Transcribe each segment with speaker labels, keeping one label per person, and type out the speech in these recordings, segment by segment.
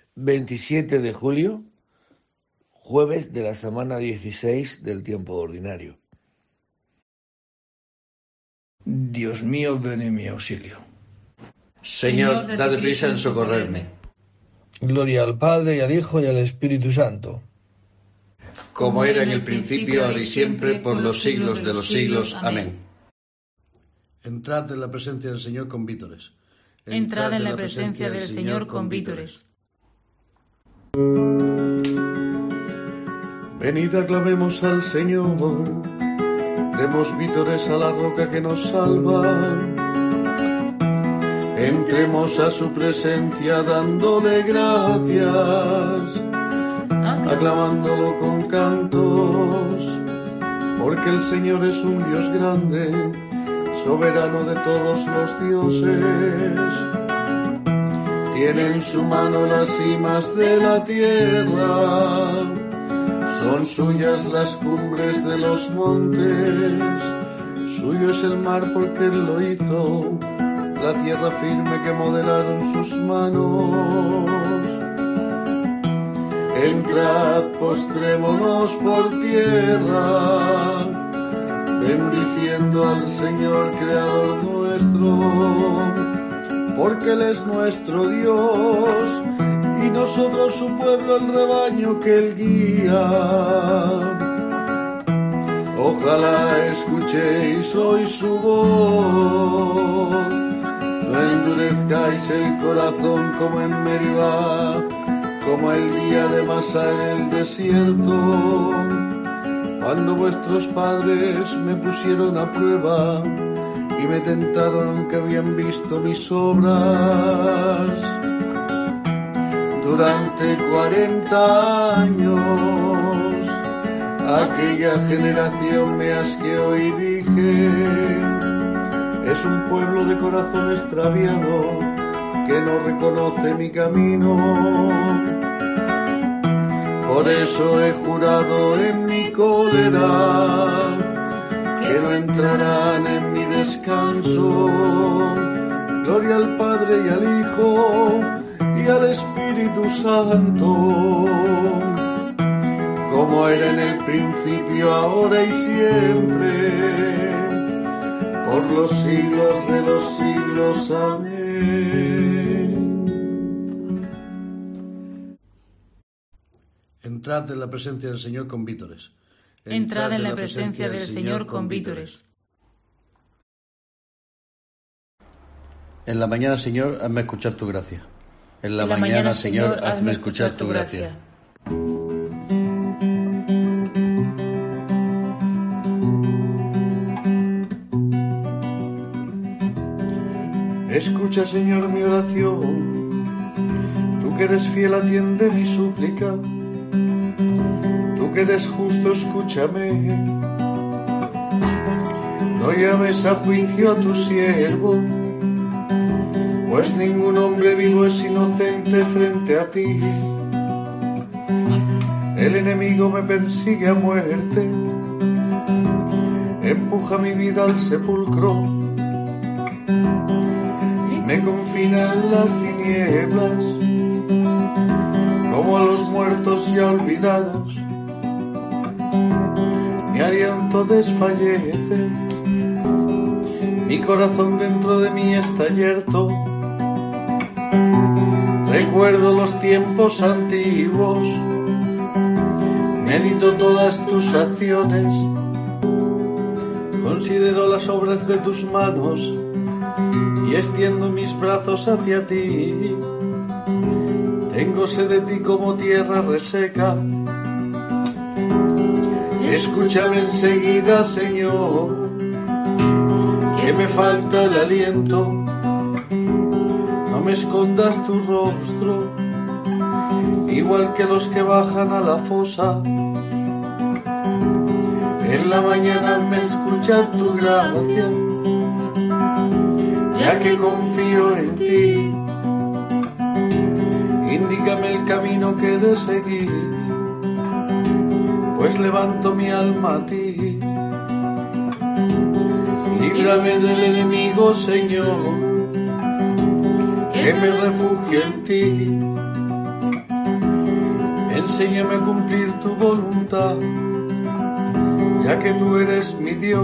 Speaker 1: 27 de julio, jueves de la semana 16 del tiempo ordinario.
Speaker 2: Dios mío, ven en mi auxilio.
Speaker 3: Señor, date prisa en socorrerme.
Speaker 2: Gloria al Padre, y al Hijo, y al Espíritu Santo.
Speaker 3: Como era en el principio, ahora y siempre, por los siglos de los siglos. Amén.
Speaker 4: Entrad en la presencia del Señor con vítores.
Speaker 5: Entrad en la presencia del Señor con vítores.
Speaker 4: Venid, aclamemos al Señor, demos vítores a la roca que nos salva. Entremos a su presencia dándole gracias, aclamándolo con cantos, porque el Señor es un Dios grande, soberano de todos los dioses. Tiene en su mano las cimas de la tierra, son suyas las cumbres de los montes, suyo es el mar porque Él lo hizo, la tierra firme que modelaron sus manos. Entrad, postrémonos por tierra, bendiciendo al Señor Creador nuestro, porque Él es nuestro Dios, y nosotros su pueblo, el rebaño que Él guía. Ojalá escuchéis hoy su voz, no endurezcáis el corazón como en Meribá, como el día de Masá en el desierto, cuando vuestros padres me pusieron a prueba y me tentaron aunque habían visto mis obras. Durante 40 años aquella generación me asqueó y dije: es un pueblo de corazón extraviado que no reconoce mi camino. Por eso he jurado en mi cólera que no entrarán en mi descanso. Gloria al Padre y al Hijo y al Espíritu Santo, como era en el principio, ahora y siempre, por los siglos de los siglos. Amén. Entrad en la presencia del Señor con vítores.
Speaker 5: Entrad en la presencia del Señor con vítores.
Speaker 4: En la mañana, Señor, hazme escuchar tu gracia. En la mañana, Señor, hazme escuchar tu gracia. Escucha, Señor, mi oración. Tú que eres fiel, atiende mi súplica. Tú que eres justo, escúchame. No llames a juicio a tu siervo, pues ningún hombre vivo es inocente frente a ti. El enemigo me persigue a muerte, empuja mi vida al sepulcro, me confina en las tinieblas, como a los muertos ya olvidados. Mi aliento desfallece, mi corazón dentro de mí está yerto. Recuerdo los tiempos antiguos, medito todas tus acciones, considero las obras de tus manos y extiendo mis brazos hacia ti. Tengo sed de ti como tierra reseca. Escúchame enseguida, Señor, que me falta el aliento. No me escondas tu rostro, igual que los que bajan a la fosa. En la mañana hazme escuchar tu gracia, ya que confío en ti. Indícame el camino que he de seguir, pues levanto mi alma a ti. Líbrame del enemigo, Señor, que me refugio en ti. enséñame a cumplir tu voluntad, ya que tú eres mi Dios.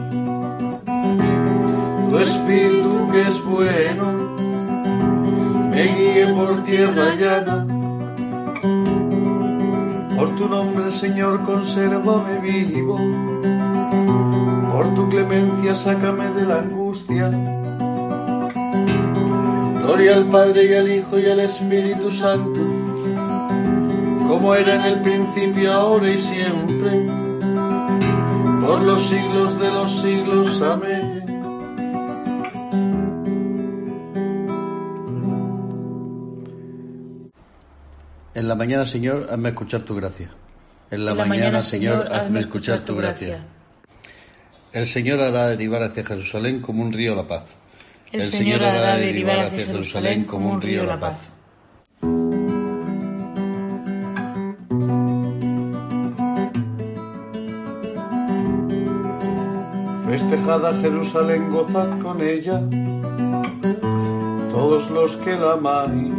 Speaker 4: Tu espíritu que es bueno, me guíe por tierra llana. Por tu nombre, Señor, consérvame vivo. Por tu clemencia, sácame de la angustia. Gloria al Padre y al Hijo y al Espíritu Santo, como era en el principio, ahora y siempre, por los siglos de los siglos. Amén.
Speaker 3: En la mañana, Señor, hazme escuchar tu gracia. En la mañana, Señor, hazme escuchar tu gracia. El Señor hará derivar hacia Jerusalén como un río la paz.
Speaker 5: El Señor hará derivar hacia Jerusalén como un río la paz.
Speaker 4: Festejad a Jerusalén, gozad con ella, todos los que la amáis.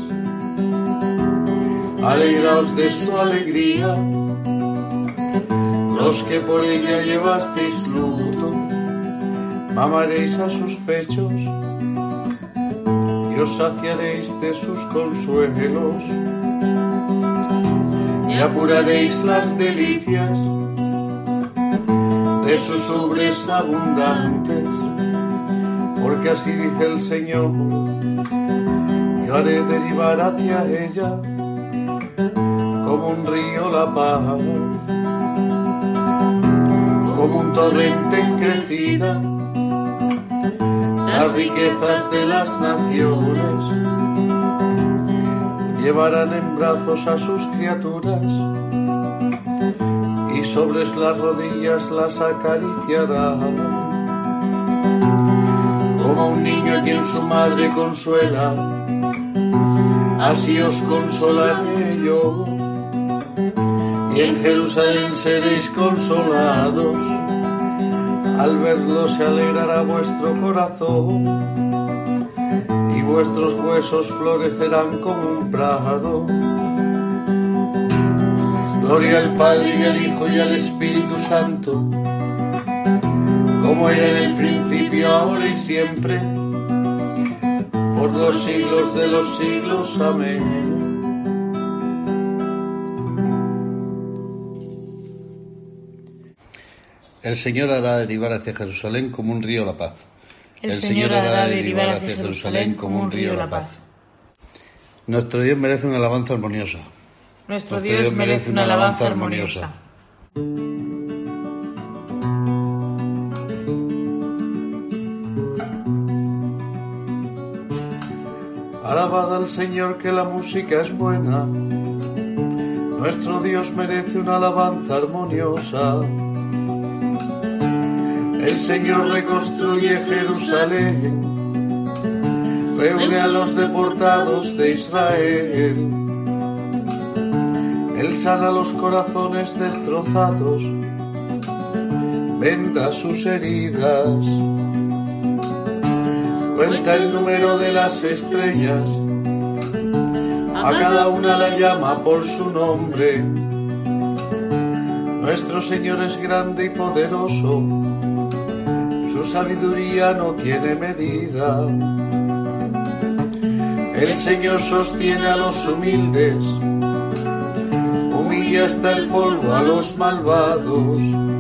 Speaker 4: Alegraos de su alegría, los que por ella llevasteis luto. Mamaréis a sus pechos y os saciaréis de sus consuelos, y apuraréis las delicias de sus ubres abundantes, porque así dice el Señor: yo haré derivar hacia ella como un río la paz, como un torrente en crecida, las riquezas de las naciones. Llevarán en brazos a sus criaturas y sobre las rodillas las acariciarán, como un niño a quien su madre consuela, así os consolaré yo. Y en Jerusalén seréis consolados, al verlo se alegrará vuestro corazón, y vuestros huesos florecerán como un prado. Gloria al Padre y al Hijo y al Espíritu Santo, como era en el principio, ahora y siempre, por los siglos de los siglos. Amén.
Speaker 3: El Señor hará derivar hacia Jerusalén como un río la paz.
Speaker 5: El Señor hará derivar hacia Jerusalén como un río la paz.
Speaker 3: Nuestro Dios merece una alabanza armoniosa.
Speaker 5: Nuestro Dios merece una alabanza armoniosa.
Speaker 4: Alabad al Señor, que la música es buena. Nuestro Dios merece una alabanza armoniosa. El Señor reconstruye Jerusalén, reúne a los deportados de Israel. Él sana los corazones destrozados, venda sus heridas. Cuenta el número de las estrellas, a cada una la llama por su nombre. Nuestro Señor es grande y poderoso, su sabiduría no tiene medida. El Señor sostiene a los humildes, humilla hasta el polvo a los malvados.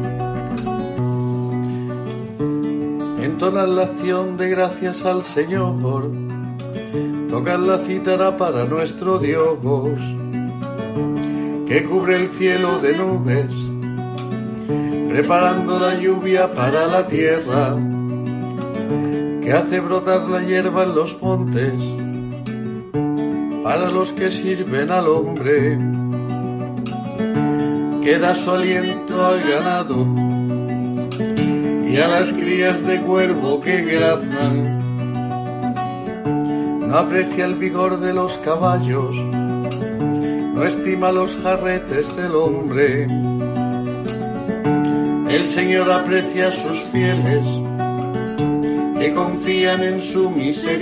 Speaker 4: Entonad la acción de gracias al Señor, tocad la cítara para nuestro Dios, que cubre el cielo de nubes, preparando la lluvia para la tierra, que hace brotar la hierba en los montes, para los que sirven al hombre, que da su aliento al ganado y a las crías de cuervo que graznan. No aprecia el vigor de los caballos, no estima los jarretes del hombre. El Señor aprecia a sus fieles, que confían en su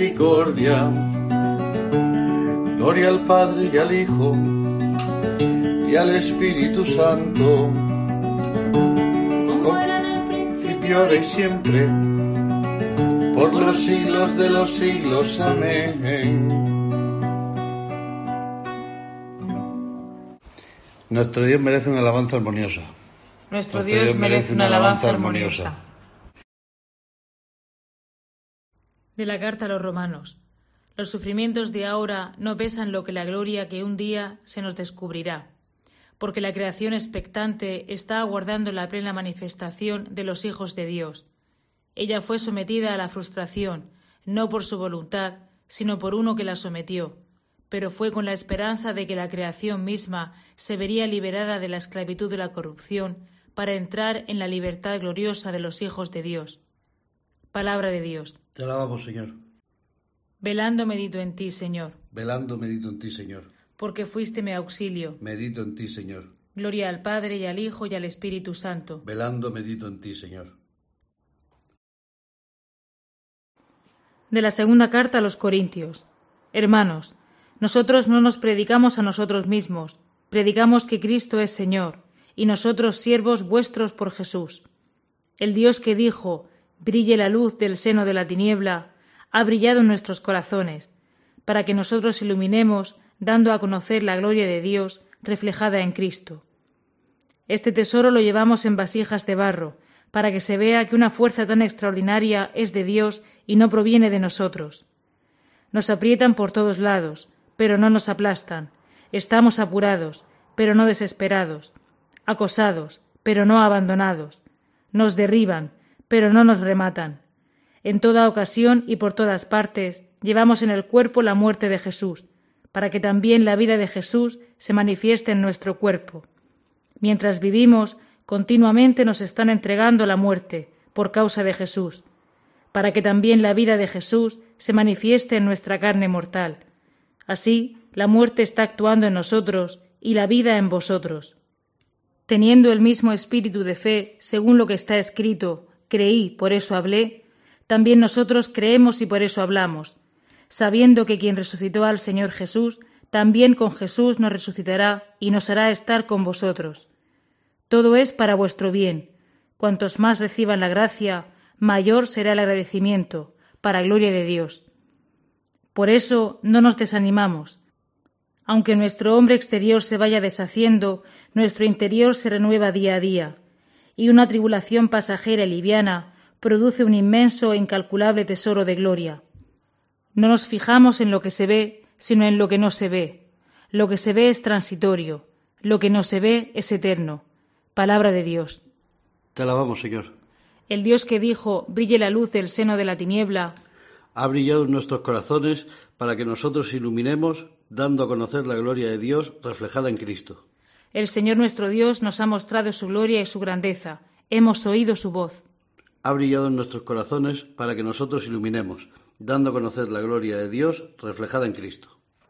Speaker 4: misericordia. Gloria al Padre y al Hijo y al Espíritu Santo,
Speaker 5: como era en el principio,
Speaker 4: ahora y siempre, por los siglos de los siglos. Amén.
Speaker 3: Nuestro Dios merece una alabanza armoniosa.
Speaker 5: Nuestro Dios merece una alabanza armoniosa. De la carta a los romanos. Los sufrimientos de ahora no pesan lo que la gloria que un día se nos descubrirá, porque la creación expectante está aguardando la plena manifestación de los hijos de Dios. Ella fue sometida a la frustración, no por su voluntad, sino por uno que la sometió, pero fue con la esperanza de que la creación misma se vería liberada de la esclavitud de la corrupción para entrar en la libertad gloriosa de los hijos de Dios. Palabra de Dios.
Speaker 3: Te alabamos, Señor.
Speaker 5: Velando medito en ti, Señor.
Speaker 3: Velando medito en ti, Señor.
Speaker 5: Porque fuiste mi auxilio.
Speaker 3: Medito en ti, Señor.
Speaker 5: Gloria al Padre y al Hijo y al Espíritu Santo.
Speaker 3: Velando medito en ti, Señor.
Speaker 5: De la segunda carta a los Corintios. Hermanos, nosotros no nos predicamos a nosotros mismos, predicamos que Cristo es Señor, y nosotros siervos vuestros por Jesús. El Dios que dijo, brille la luz del seno de la tiniebla, ha brillado en nuestros corazones, para que nosotros iluminemos, dando a conocer la gloria de Dios reflejada en Cristo. Este tesoro lo llevamos en vasijas de barro, para que se vea que una fuerza tan extraordinaria es de Dios y no proviene de nosotros. Nos aprietan por todos lados, pero no nos aplastan. Estamos apurados, pero no desesperados. Acosados, pero no abandonados. Nos derriban, pero no nos rematan. En toda ocasión y por todas partes llevamos en el cuerpo la muerte de Jesús, para que también la vida de Jesús se manifieste en nuestro cuerpo. Mientras vivimos, continuamente nos están entregando la muerte por causa de Jesús, para que también la vida de Jesús se manifieste en nuestra carne mortal. Así, la muerte está actuando en nosotros y la vida en vosotros. Teniendo el mismo espíritu de fe, según lo que está escrito, creí, por eso hablé, también nosotros creemos y por eso hablamos, sabiendo que quien resucitó al Señor Jesús, también con Jesús nos resucitará y nos hará estar con vosotros. Todo es para vuestro bien. Cuantos más reciban la gracia, mayor será el agradecimiento, para gloria de Dios. Por eso no nos desanimamos. Aunque nuestro hombre exterior se vaya deshaciendo, nuestro interior se renueva día a día, y una tribulación pasajera y liviana produce un inmenso e incalculable tesoro de gloria. No nos fijamos en lo que se ve, sino en lo que no se ve. Lo que se ve es transitorio, lo que no se ve es eterno. Palabra de Dios.
Speaker 3: Te alabamos, Señor.
Speaker 5: El Dios que dijo, brille la luz del seno de la tiniebla,
Speaker 3: ha brillado en nuestros corazones para que nosotros iluminemos, dando a conocer la gloria de Dios reflejada en Cristo.
Speaker 5: El Señor nuestro Dios nos ha mostrado su gloria y su grandeza. Hemos oído su voz.
Speaker 3: Ha brillado en nuestros corazones para que nosotros iluminemos, dando a conocer la gloria de Dios reflejada en Cristo.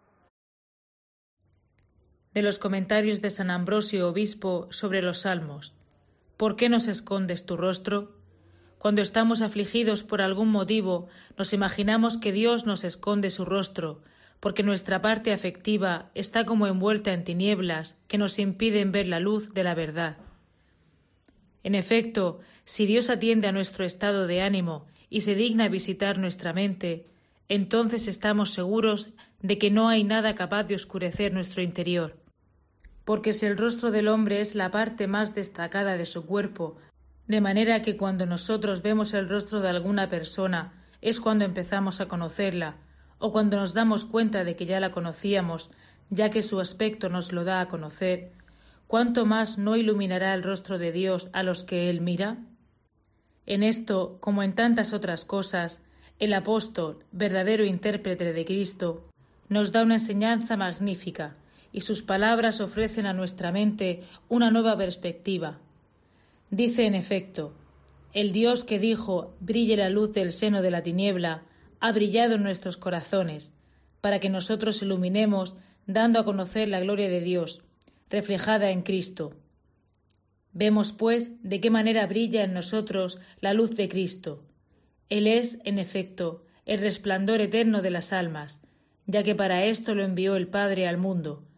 Speaker 5: De los comentarios de San Ambrosio, obispo, sobre los Salmos. ¿Por qué nos escondes tu rostro? Cuando estamos afligidos por algún motivo, nos imaginamos que Dios nos esconde su rostro, porque nuestra parte afectiva está como envuelta en tinieblas que nos impiden ver la luz de la verdad. En efecto, si Dios atiende a nuestro estado de ánimo y se digna visitar nuestra mente, entonces estamos seguros de que no hay nada capaz de oscurecer nuestro interior. Porque si el rostro del hombre es la parte más destacada de su cuerpo, de manera que cuando nosotros vemos el rostro de alguna persona es cuando empezamos a conocerla, o cuando nos damos cuenta de que ya la conocíamos, ya que su aspecto nos lo da a conocer, ¿cuánto más no iluminará el rostro de Dios a los que Él mira? En esto, como en tantas otras cosas, el apóstol, verdadero intérprete de Cristo, nos da una enseñanza magnífica, y sus palabras ofrecen a nuestra mente una nueva perspectiva. Dice en efecto, el Dios que dijo, brille la luz del seno de la tiniebla, ha brillado en nuestros corazones, para que nosotros iluminemos, dando a conocer la gloria de Dios, reflejada en Cristo. Vemos, pues, de qué manera brilla en nosotros la luz de Cristo. Él es, en efecto, el resplandor eterno de las almas, ya que para esto lo envió el Padre al mundo,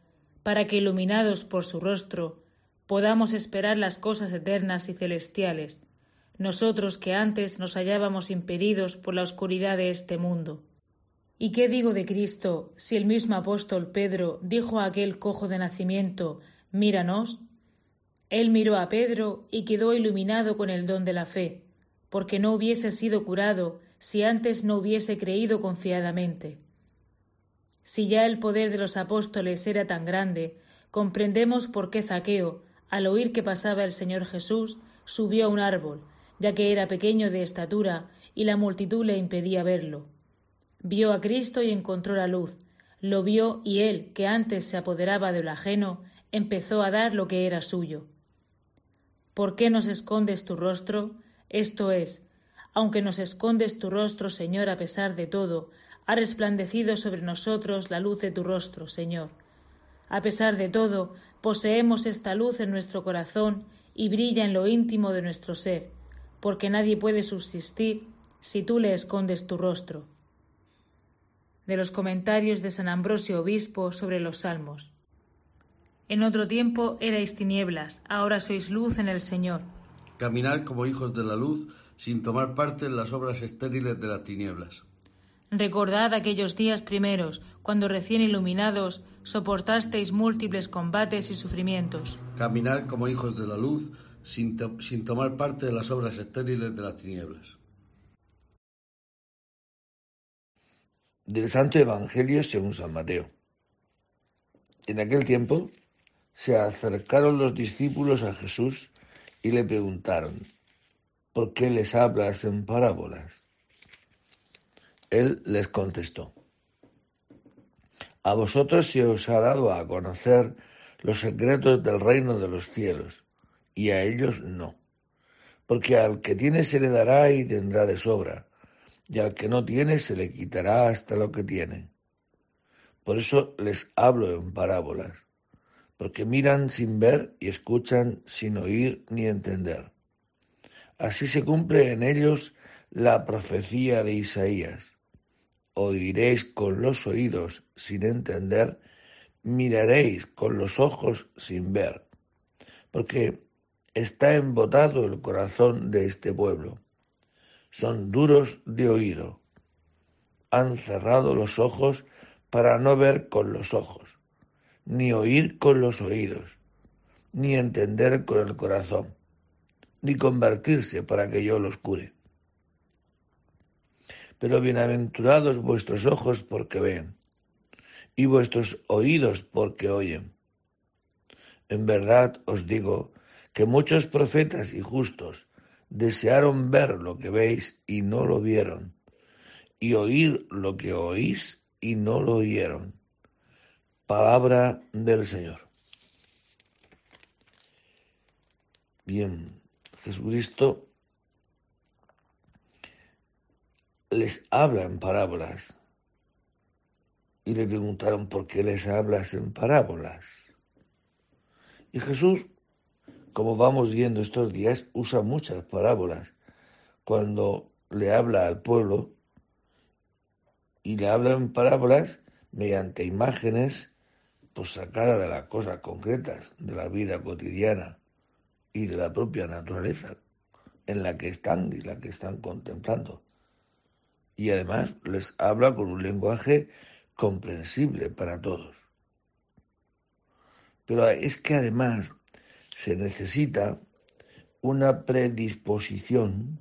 Speaker 5: para que, iluminados por su rostro, podamos esperar las cosas eternas y celestiales, nosotros que antes nos hallábamos impedidos por la oscuridad de este mundo. ¿Y qué digo de Cristo si el mismo apóstol Pedro dijo a aquel cojo de nacimiento, míranos? Él miró a Pedro y quedó iluminado con el don de la fe, porque no hubiese sido curado si antes no hubiese creído confiadamente. Si ya el poder de los apóstoles era tan grande, comprendemos por qué Zaqueo, al oír que pasaba el Señor Jesús, subió a un árbol, ya que era pequeño de estatura y la multitud le impedía verlo. Vio a Cristo y encontró la luz. Lo vio y él, que antes se apoderaba de lo ajeno, empezó a dar lo que era suyo. ¿Por qué nos escondes tu rostro? Esto es, aunque nos escondes tu rostro, Señor, a pesar de todo, ha resplandecido sobre nosotros la luz de tu rostro, Señor. A pesar de todo, poseemos esta luz en nuestro corazón y brilla en lo íntimo de nuestro ser, porque nadie puede subsistir si tú le escondes tu rostro. De los comentarios de San Ambrosio Obispo sobre los Salmos. En otro tiempo erais tinieblas, ahora sois luz en el Señor.
Speaker 3: Caminad como hijos de la luz, sin tomar parte en las obras estériles de las tinieblas.
Speaker 5: Recordad aquellos días primeros, cuando recién iluminados, soportasteis múltiples combates y sufrimientos.
Speaker 3: Caminad como hijos de la luz, sin tomar parte en las obras estériles de las tinieblas.
Speaker 1: Del Santo Evangelio según San Mateo. En aquel tiempo se acercaron los discípulos a Jesús y le preguntaron, ¿por qué les hablas en parábolas? Él les contestó, a vosotros se os ha dado a conocer los secretos del reino de los cielos, y a ellos no, porque al que tiene se le dará y tendrá de sobra, y al que no tiene se le quitará hasta lo que tiene. Por eso les hablo en parábolas, porque miran sin ver y escuchan sin oír ni entender. Así se cumple en ellos la profecía de Isaías. Oiréis con los oídos sin entender, miraréis con los ojos sin ver, porque está embotado el corazón de este pueblo. Son duros de oído. Han cerrado los ojos para no ver con los ojos, ni oír con los oídos, ni entender con el corazón, ni convertirse para que yo los cure. Pero bienaventurados vuestros ojos porque ven, y vuestros oídos porque oyen. En verdad os digo que muchos profetas y justos desearon ver lo que veis y no lo vieron, y oír lo que oís y no lo oyeron. Palabra del Señor. Bien, Jesucristo les habla en parábolas y le preguntaron ¿por qué les hablas en parábolas? Y Jesús, como vamos viendo estos días, usa muchas parábolas cuando le habla al pueblo, y le habla en parábolas mediante imágenes pues sacadas de las cosas concretas de la vida cotidiana y de la propia naturaleza en la que están y la que están contemplando. Y además les habla con un lenguaje comprensible para todos. Pero es que además se necesita una predisposición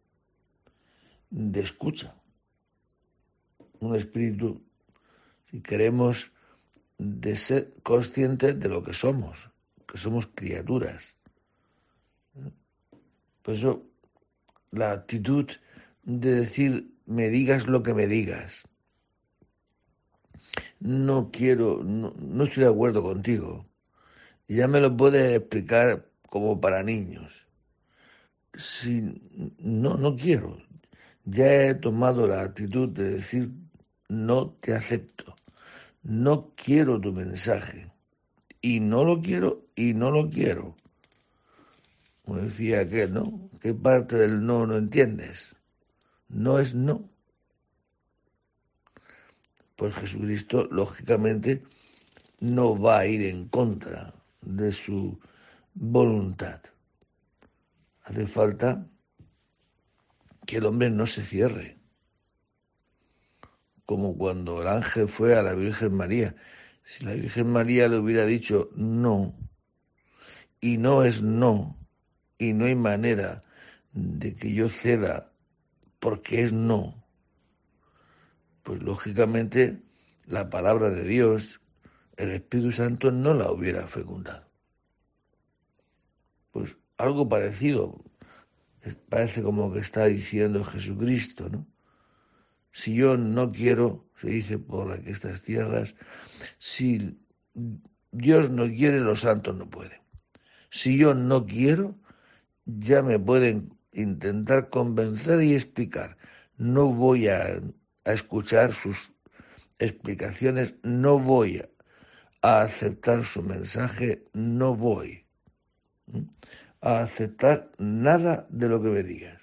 Speaker 1: de escucha, un espíritu, si queremos, de ser conscientes de lo que somos criaturas. Por eso la actitud de decir me digas lo que me digas, no estoy de acuerdo contigo, ya me lo puedes explicar como para niños. Si no quiero, ya he tomado la actitud de decir no te acepto, no quiero tu mensaje, y no lo quiero. Como decía aquel, ¿no? ¿Qué parte del no entiendes? No es no. Pues Jesucristo, lógicamente, no va a ir en contra de su voluntad. Hace falta que el hombre no se cierre, como cuando el ángel fue a la Virgen María. Si la Virgen María le hubiera dicho no, y no es no, y no hay manera de que yo ceda porque es no, pues lógicamente la palabra de Dios, el Espíritu Santo, no la hubiera fecundado. Pues algo parecido parece como que está diciendo Jesucristo, ¿no? Si yo no quiero, se dice por estas tierras, si Dios no quiere, los santos no pueden. Si yo no quiero, ya me pueden intentar convencer y explicar. No voy a escuchar sus explicaciones, no voy a aceptar su mensaje, no voy a aceptar nada de lo que me digas.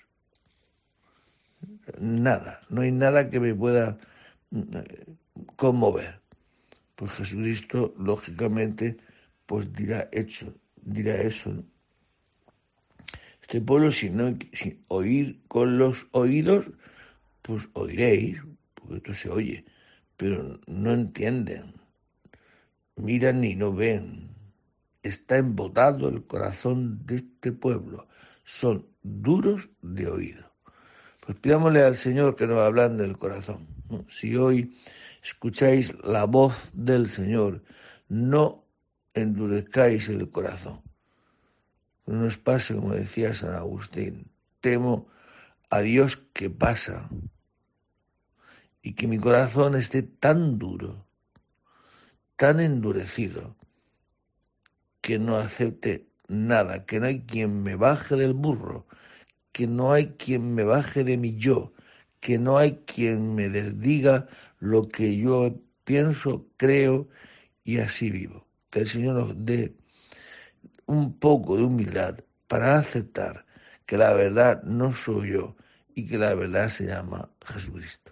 Speaker 1: Nada, no hay nada que me pueda conmover. Pues Jesucristo, lógicamente, pues dirá eso, ¿no? Este pueblo, sin oír con los oídos, pues oiréis, porque esto se oye, pero no entienden, miran y no ven. Está embotado el corazón de este pueblo, son duros de oído. Pues pidámosle al Señor que nos ablande el corazón, ¿no? Si hoy escucháis la voz del Señor, no endurezcáis el corazón. No nos pase, como decía San Agustín, temo a Dios que pasa y que mi corazón esté tan duro, tan endurecido, que no acepte nada, que no hay quien me baje del burro, que no hay quien me baje de mi yo, que no hay quien me desdiga lo que yo pienso, creo y así vivo. Que el Señor nos dé un poco de humildad para aceptar que la verdad no soy yo y que la verdad se llama Jesucristo.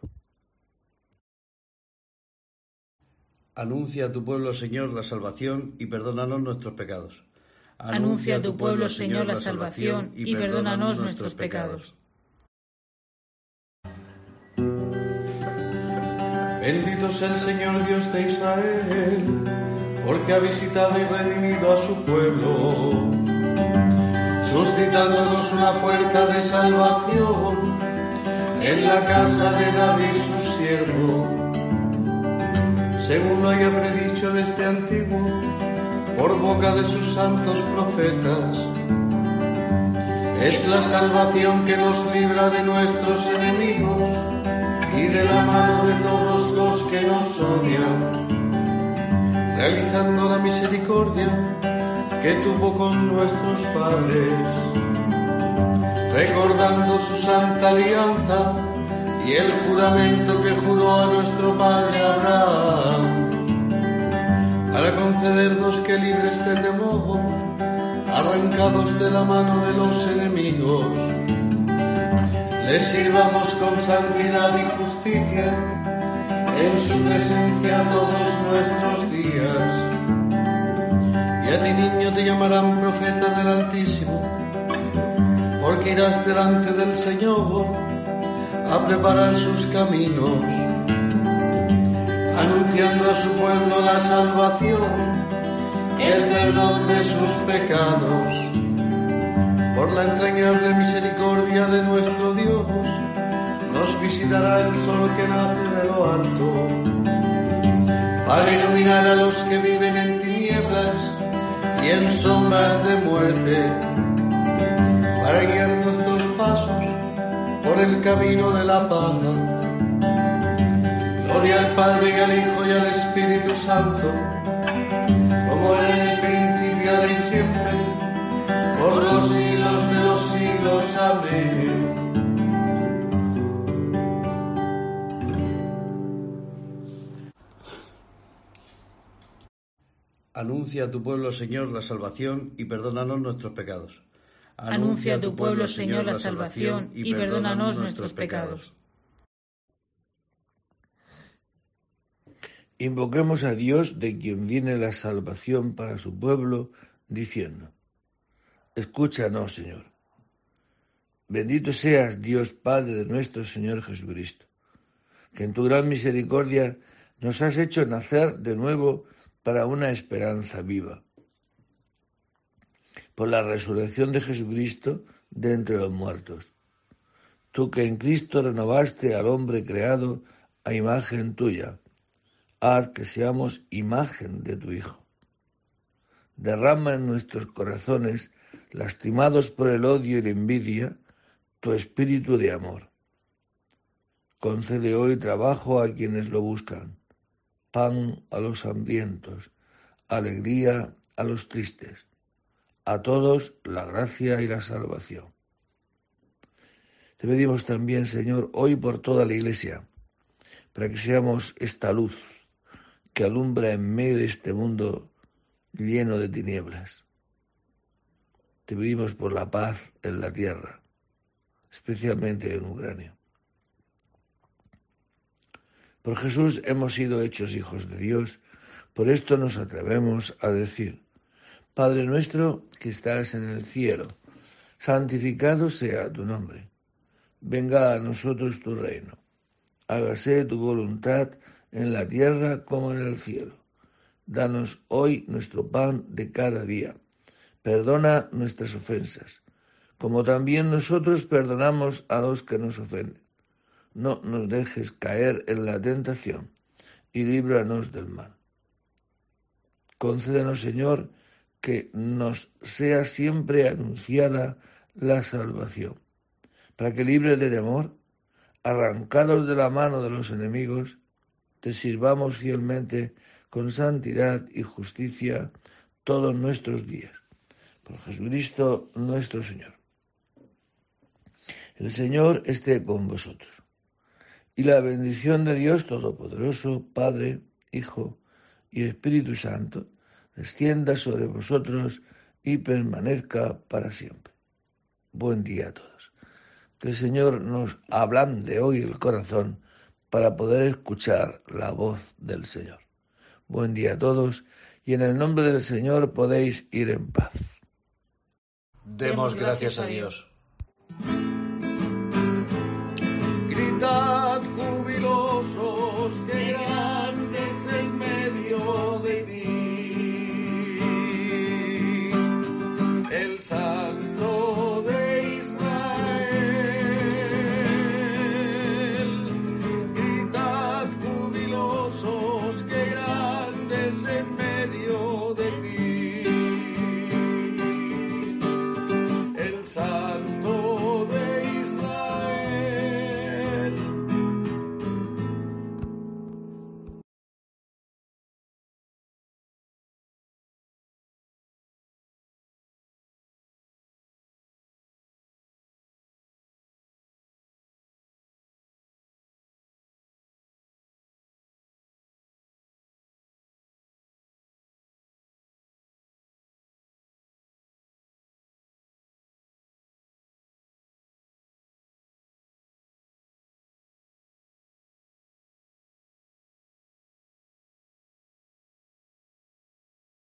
Speaker 3: Anuncia a tu pueblo, Señor, la salvación y perdónanos nuestros pecados.
Speaker 5: Anuncia a tu pueblo, Señor, la salvación y perdónanos nuestros pecados.
Speaker 4: Bendito sea el Señor Dios de Israel, porque ha visitado y redimido a su pueblo, suscitándonos una fuerza de salvación en la casa de David su siervo, según lo haya predicho desde antiguo por boca de sus santos profetas. Es la salvación que nos libra de nuestros enemigos y de la mano de todos los que nos odian, realizando la misericordia que tuvo con nuestros padres, recordando su santa alianza y el juramento que juró a nuestro padre Abraham, para concedernos que libres de temor, arrancados de la mano de los enemigos, les sirvamos con santidad y justicia en su presencia todos nuestros días. Y a ti, niño, te llamarán profeta del Altísimo, porque irás delante del Señor a preparar sus caminos, anunciando a su pueblo la salvación y el perdón de sus pecados. Por la entrañable misericordia de nuestro Dios, nos visitará el sol que nace de lo alto, para iluminar a los que viven en tinieblas y en sombras de muerte, para guiar nuestros pasos por el camino de la paz. Gloria al Padre y al Hijo y al Espíritu Santo, como era en el principio, ahora y siempre, por los siglos de los siglos. Amén.
Speaker 3: Anuncia a tu pueblo, Señor, la salvación y perdónanos nuestros pecados.
Speaker 5: Anuncia a tu pueblo, Señor, la salvación y perdónanos nuestros pecados.
Speaker 1: Invoquemos a Dios, de quien viene la salvación para su pueblo, diciendo: escúchanos, Señor. Bendito seas, Dios Padre de nuestro Señor Jesucristo, que en tu gran misericordia nos has hecho nacer de nuevo para una esperanza viva, por la resurrección de Jesucristo de entre los muertos. Tú que en Cristo renovaste al hombre creado a imagen tuya, haz que seamos imagen de tu Hijo. Derrama en nuestros corazones, lastimados por el odio y la envidia, tu espíritu de amor. Concede hoy trabajo a quienes lo buscan, pan a los hambrientos, alegría a los tristes, a todos la gracia y la salvación. Te pedimos también, Señor, hoy por toda la Iglesia, para que seamos esta luz que alumbra en medio de este mundo lleno de tinieblas. Te pedimos por la paz en la tierra, especialmente en Ucrania. Por Jesús hemos sido hechos hijos de Dios, por esto nos atrevemos a decir: Padre nuestro que estás en el cielo, santificado sea tu nombre. Venga a nosotros tu reino. Hágase tu voluntad en la tierra como en el cielo. Danos hoy nuestro pan de cada día. Perdona nuestras ofensas, como también nosotros perdonamos a los que nos ofenden. No nos dejes caer en la tentación y líbranos del mal. Concédenos, Señor, que nos sea siempre anunciada la salvación, para que, libres de temor, arrancados de la mano de los enemigos, te sirvamos fielmente con santidad y justicia todos nuestros días. Por Jesucristo nuestro Señor. El Señor esté con vosotros. Y la bendición de Dios Todopoderoso, Padre, Hijo y Espíritu Santo, descienda sobre vosotros y permanezca para siempre. Buen día a todos. Que el Señor nos ablande hoy el corazón para poder escuchar la voz del Señor. Buen día a todos, y en el nombre del Señor podéis ir en paz.
Speaker 3: Demos gracias a Dios.
Speaker 4: Grita